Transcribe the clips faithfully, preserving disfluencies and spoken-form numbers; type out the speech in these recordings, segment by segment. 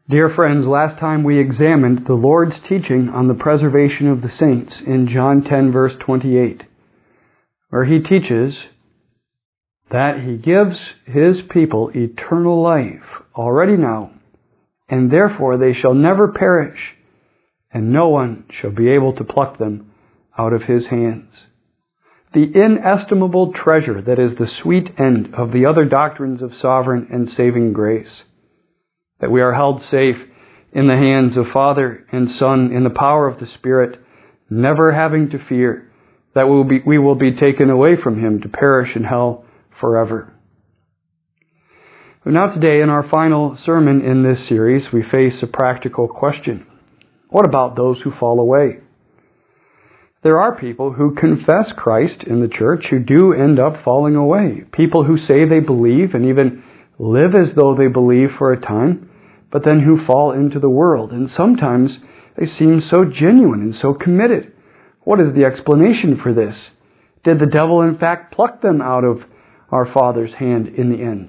Dear friends, last time we examined the Lord's teaching on the preservation of the saints in John ten, verse twenty-eight, where He teaches that He gives His people eternal life already now, and therefore they shall never perish, and no one shall be able to pluck them out of His hands. The inestimable treasure that is the sweet end of the other doctrines of sovereign and saving grace. That we are held safe in the hands of Father and Son in the power of the Spirit, never having to fear that we will be, we will be taken away from Him to perish in hell forever. But now today, in our final sermon in this series, we face a practical question. What about those who fall away? There are people who confess Christ in the church who do end up falling away. People who say they believe and even live as though they believe for a time, but then who fall into the world. And sometimes they seem so genuine and so committed. What is the explanation for this? Did the devil in fact pluck them out of our Father's hand in the end?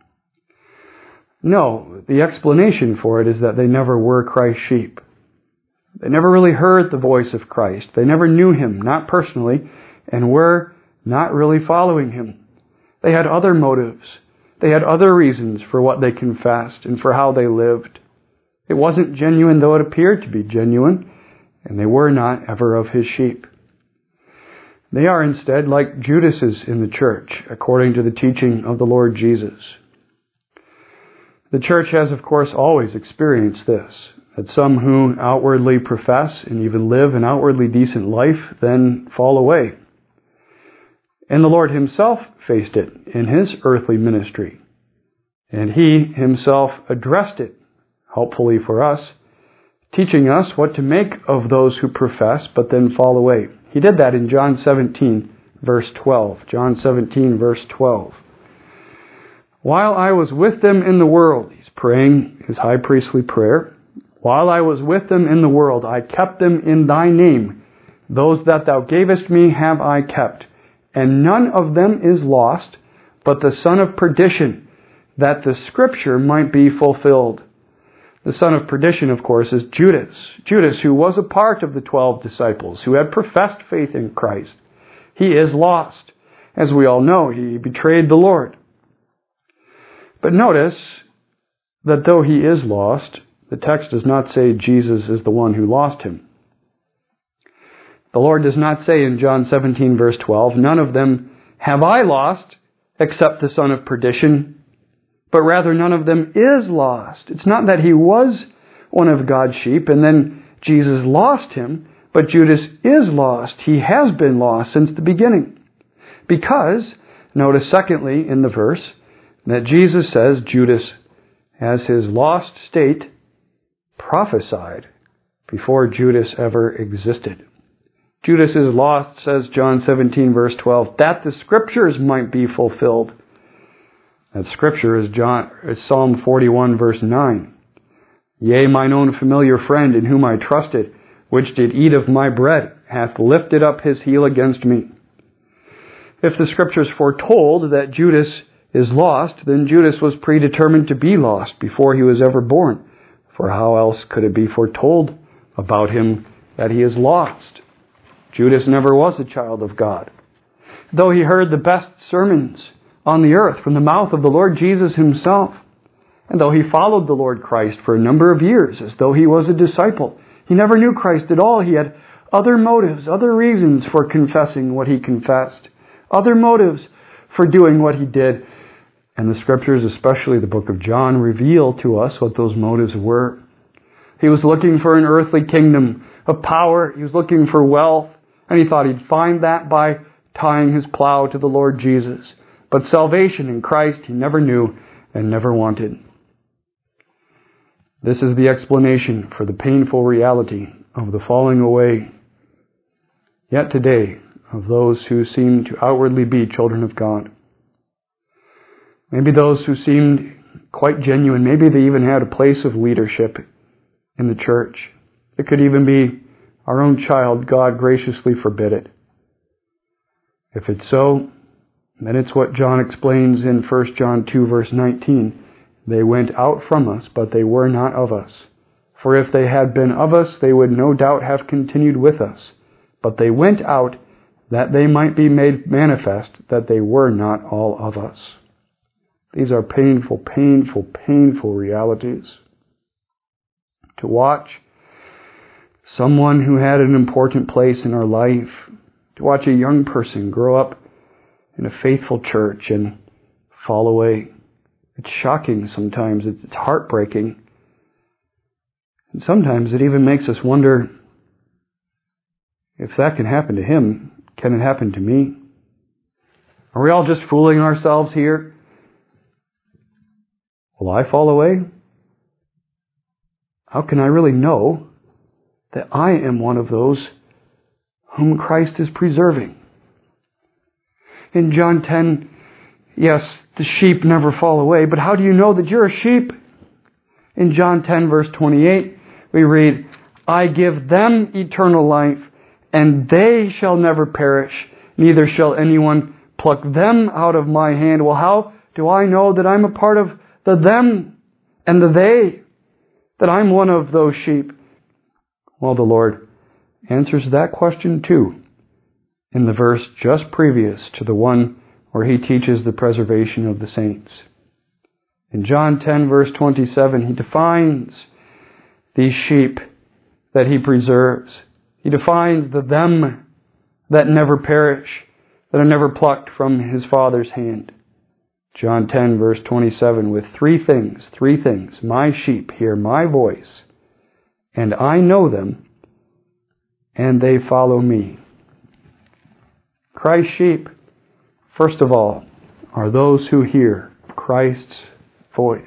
No, the explanation for it is that they never were Christ's sheep. They never really heard the voice of Christ. They never knew Him, not personally, and were not really following Him. They had other motives. They had other reasons for what they confessed and for how they lived. It wasn't genuine, though it appeared to be genuine, and they were not ever of His sheep. They are instead like Judases in the church, according to the teaching of the Lord Jesus. The church has, of course, always experienced this, that some who outwardly profess and even live an outwardly decent life then fall away. And the Lord Himself faced it in His earthly ministry. And He Himself addressed it, helpfully for us, teaching us what to make of those who profess but then fall away. He did that in John seventeen, verse twelve. John seventeen, verse twelve. While I was with them in the world, He's praying His high priestly prayer, while I was with them in the world, I kept them in Thy name. Those that Thou gavest me have I kept. And none of them is lost, but the son of perdition, that the Scripture might be fulfilled. The son of perdition, of course, is Judas. Judas, who was a part of the twelve disciples, who had professed faith in Christ. He is lost. As we all know, he betrayed the Lord. But notice that though he is lost, the text does not say Jesus is the one who lost him. The Lord does not say in John seventeen, verse twelve, none of them have I lost except the son of perdition, but rather none of them is lost. It's not that he was one of God's sheep and then Jesus lost him, but Judas is lost. He has been lost since the beginning. Because, notice secondly in the verse, that Jesus says Judas has his lost state prophesied before Judas ever existed. Judas is lost, says John seventeen, verse twelve, that the Scriptures might be fulfilled. That Scripture is, John, is Psalm forty-one, verse nine. Yea, mine own familiar friend in whom I trusted, which did eat of my bread, hath lifted up his heel against me. If the Scriptures foretold that Judas is lost, then Judas was predetermined to be lost before he was ever born. For how else could it be foretold about him that he is lost? Judas never was a child of God. Though he heard the best sermons on the earth from the mouth of the Lord Jesus Himself, and though he followed the Lord Christ for a number of years as though he was a disciple, he never knew Christ at all. He had other motives, other reasons for confessing what he confessed, other motives for doing what he did. And the Scriptures, especially the book of John, reveal to us what those motives were. He was looking for an earthly kingdom of power. He was looking for wealth. And he thought he'd find that by tying his plow to the Lord Jesus. But salvation in Christ he never knew and never wanted. This is the explanation for the painful reality of the falling away, yet today, of those who seem to outwardly be children of God. Maybe those who seemed quite genuine, maybe they even had a place of leadership in the church. It could even be our own child. God graciously forbid it. If it's so, then it's what John explains in First John two, verse nineteen. They went out from us, but they were not of us. For if they had been of us, they would no doubt have continued with us. But they went out, that they might be made manifest that they were not all of us. These are painful, painful, painful realities. To watch someone who had an important place in our life, to watch a young person grow up in a faithful church and fall away. It's shocking sometimes. It's heartbreaking. And sometimes it even makes us wonder, if that can happen to him, can it happen to me? Are we all just fooling ourselves here? Will I fall away? How can I really know that I am one of those whom Christ is preserving? In John ten, yes, the sheep never fall away, but how do you know that you're a sheep? In John ten, verse twenty-eight, we read, I give them eternal life, and they shall never perish, neither shall anyone pluck them out of my hand. Well, how do I know that I'm a part of the them and the they, that I'm one of those sheep? Well, the Lord answers that question too in the verse just previous to the one where He teaches the preservation of the saints. In John ten, verse twenty-seven, He defines these sheep that He preserves. He defines the them that never perish, that are never plucked from His Father's hand. John ten, verse twenty-seven, with three things, three things. My sheep hear my voice, and I know them, and they follow me. Christ's sheep, first of all, are those who hear Christ's voice.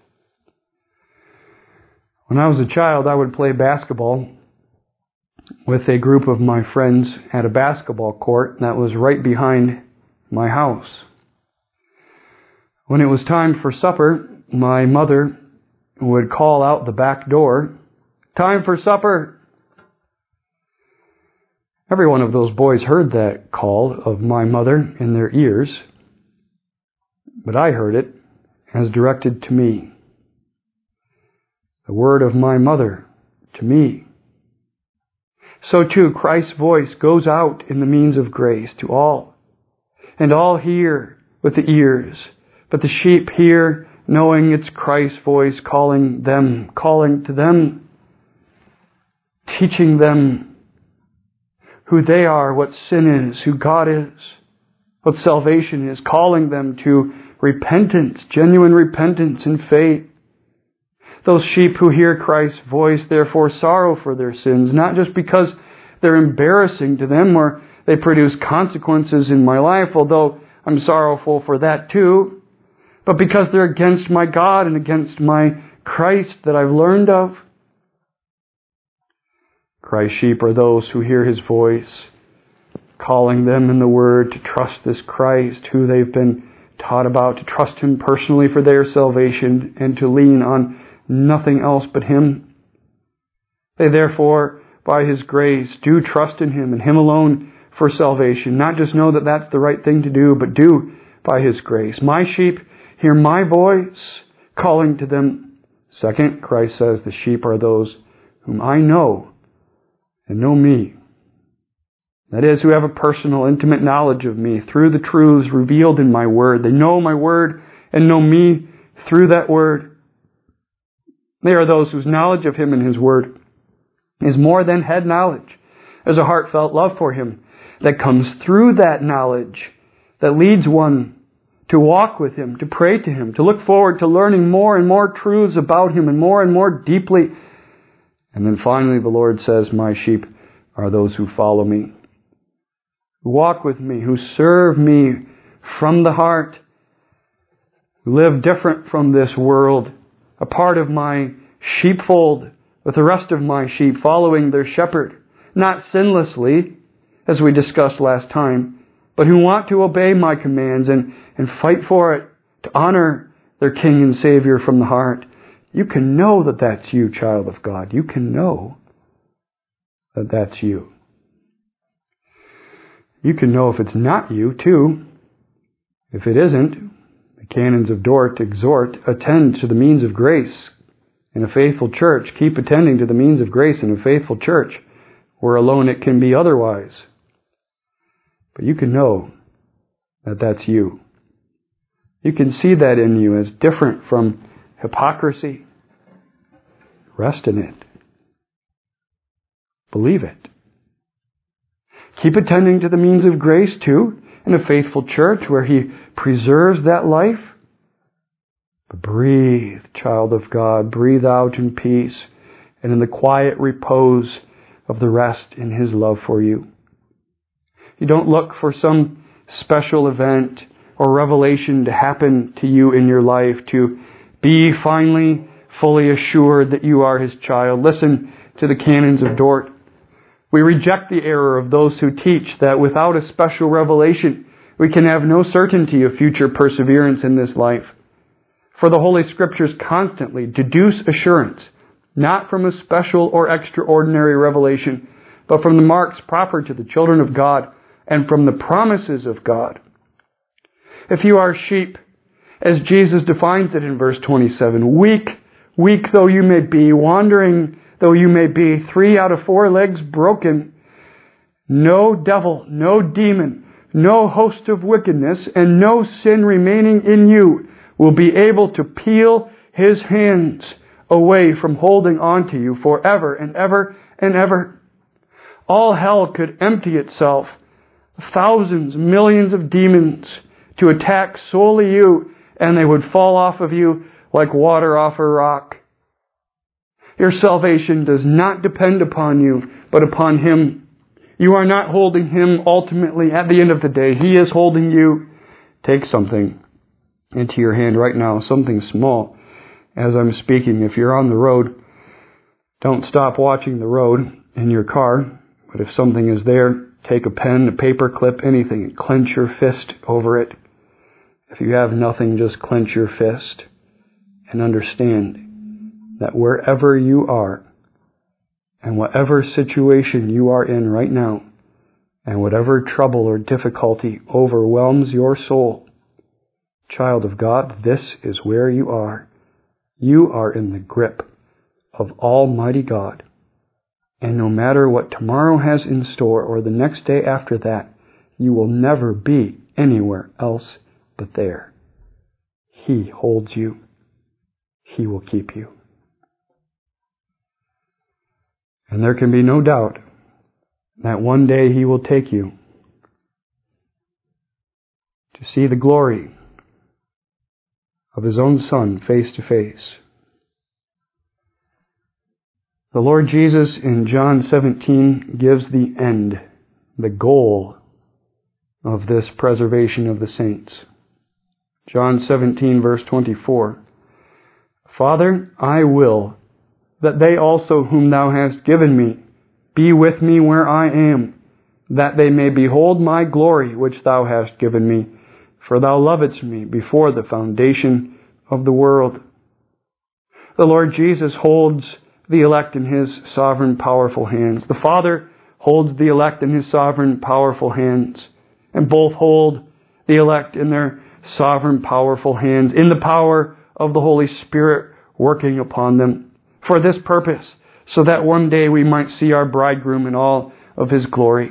When I was a child, I would play basketball with a group of my friends at a basketball court that was right behind my house. When it was time for supper, my mother would call out the back door, "Time for supper!" Every one of those boys heard that call of my mother in their ears, but I heard it as directed to me. The word of my mother to me. So too, Christ's voice goes out in the means of grace to all, and all hear with the ears, but the sheep hear knowing it's Christ's voice calling them, calling to them, teaching them who they are, what sin is, who God is, what salvation is, calling them to repentance, genuine repentance and faith. Those sheep who hear Christ's voice therefore sorrow for their sins, not just because they're embarrassing to them or they produce consequences in my life, although I'm sorrowful for that too, but because they're against my God and against my Christ that I've learned of. Christ's sheep are those who hear His voice, calling them in the Word to trust this Christ who they've been taught about, to trust Him personally for their salvation and to lean on nothing else but Him. They therefore, by His grace, do trust in Him and Him alone for salvation. Not just know that that's the right thing to do, but do by His grace. My sheep hear my voice, calling to them. Second, Christ says the sheep are those whom I know and know me. That is, who have a personal, intimate knowledge of me through the truths revealed in my Word. They know my Word and know me through that Word. They are those whose knowledge of Him and His Word is more than head knowledge. There's a heartfelt love for Him that comes through that knowledge that leads one to walk with Him, to pray to Him, to look forward to learning more and more truths about Him and more and more deeply. And then finally the Lord says, my sheep are those who follow me, who walk with me, who serve me from the heart, who live different from this world, a part of my sheepfold with the rest of my sheep, following their shepherd, not sinlessly, as we discussed last time, but who want to obey my commands and, and fight for it, to honor their King and Savior from the heart. You can know that that's you, child of God. You can know that that's you. You can know if it's not you, too. If it isn't, The canons of Dort exhort, attend to the means of grace in a faithful church. Keep attending to the means of grace in a faithful church, where alone it can be otherwise. But you can know that that's you. You can see that in you as different from hypocrisy. Rest in it. Believe it. Keep attending to the means of grace, too, in a faithful church where He preserves that life. But breathe, child of God, breathe out in peace and in the quiet repose of the rest in His love for you. You don't look for some special event or revelation to happen to you in your life to be finally fully assured that you are His child. Listen to the canons of Dort. We reject the error of those who teach that without a special revelation, we can have no certainty of future perseverance in this life. For the Holy Scriptures constantly deduce assurance, not from a special or extraordinary revelation, but from the marks proper to the children of God and from the promises of God. If you are sheep, as Jesus defines it in verse twenty-seven, weak, weak though you may be, wandering though you may be, three out of four legs broken, no devil, no demon, no host of wickedness, and no sin remaining in you will be able to peel His hands away from holding on to you forever and ever and ever. All hell could empty itself, thousands, millions of demons to attack solely you, and they would fall off of you like water off a rock. Your salvation does not depend upon you, but upon Him. You are not holding Him ultimately at the end of the day. He is holding you. Take something into your hand right now, something small. As I'm speaking, if you're on the road, don't stop watching the road in your car. But if something is there, take a pen, a paper clip, anything, and clench your fist over it. If you have nothing, just clench your fist and understand that wherever you are and whatever situation you are in right now and whatever trouble or difficulty overwhelms your soul, child of God, this is where you are. You are in the grip of Almighty God. And no matter what tomorrow has in store or the next day after that, you will never be anywhere else but there. He holds you. He will keep you. And there can be no doubt that one day He will take you to see the glory of His own Son face to face. The Lord Jesus in John seventeen gives the end, the goal of this preservation of the saints. John seventeen verse twenty-four. Father, I will that they also whom Thou hast given me be with me where I am, that they may behold my glory which Thou hast given me, for Thou lovedst me before the foundation of the world. The Lord Jesus holds the elect in His sovereign, powerful hands. The Father holds the elect in His sovereign, powerful hands. And both hold the elect in their sovereign, powerful hands, in the power of the Holy Spirit working upon them for this purpose, so that one day we might see our bridegroom in all of His glory.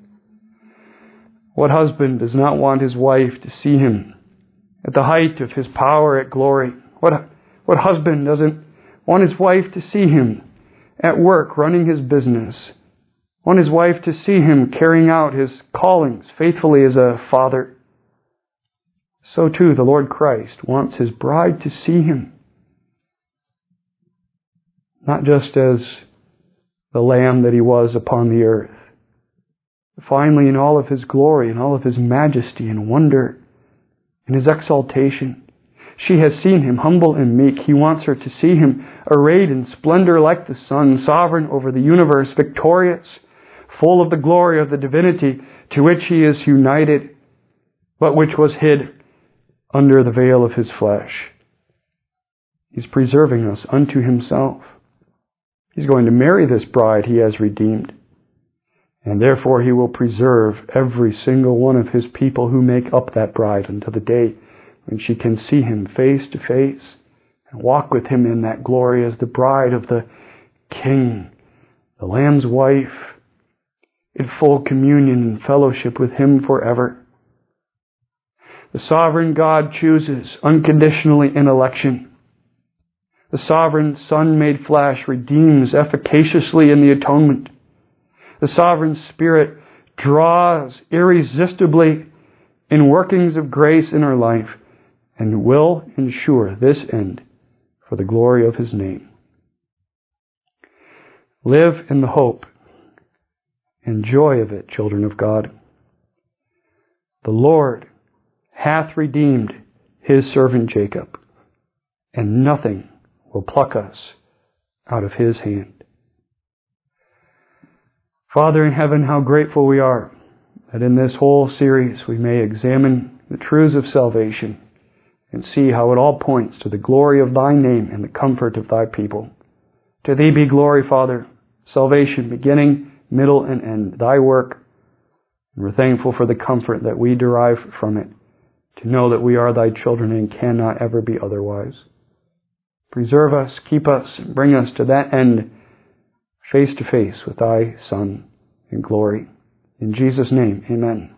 What husband does not want his wife to see him at the height of his power at glory? What, what husband doesn't want his wife to see him at work running his business? Want his wife to see him carrying out his callings faithfully as a father? So too the Lord Christ wants His bride to see Him, not just as the Lamb that He was upon the earth, finally in all of His glory and all of His majesty and wonder and His exaltation. She has seen Him humble and meek. He wants her to see Him arrayed in splendor like the sun, sovereign over the universe, victorious, full of the glory of the divinity to which He is united, but which was hid under the veil of His flesh. He's preserving us unto Himself. He's going to marry this bride He has redeemed. And therefore He will preserve every single one of His people who make up that bride until the day when she can see Him face to face and walk with Him in that glory as the bride of the King, the Lamb's wife, in full communion and fellowship with Him forever. The sovereign God chooses unconditionally in election. The sovereign Son made flesh redeems efficaciously in the atonement. The sovereign Spirit draws irresistibly in workings of grace in our life and will ensure this end for the glory of His name. Live in the hope and joy of it, children of God. The Lord hath redeemed His servant Jacob, and nothing will pluck us out of His hand. Father in heaven, how grateful we are that in this whole series we may examine the truths of salvation and see how it all points to the glory of Thy name and the comfort of Thy people. To Thee be glory, Father, salvation beginning, middle, and end, Thy work. And we're thankful for the comfort that we derive from it, to know that we are Thy children and cannot ever be otherwise. Preserve us, keep us, and bring us to that end face to face with Thy Son in glory. In Jesus' name, amen.